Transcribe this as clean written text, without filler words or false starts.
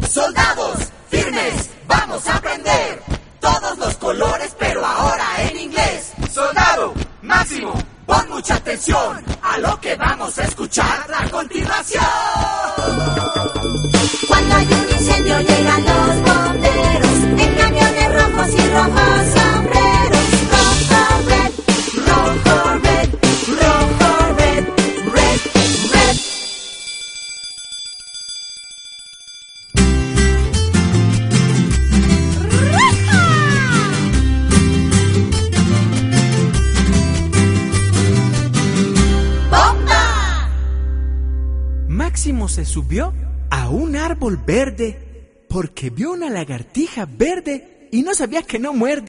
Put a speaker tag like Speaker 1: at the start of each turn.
Speaker 1: Soldados, firmes, vamos a aprender todos los colores, pero ahora en inglés. Soldado, Máximo, pon mucha atención a lo que vamos a escuchar a continuación.
Speaker 2: Cuando hay un incendio llegan los bomberos en camiones rojos y rojos sombreros. Rojo, red, rojo, red, rojo, red, red, red. ¡Bomba!
Speaker 3: Máximo se subió a un árbol verde porque vio una lagartija verde y no sabía que no muerde.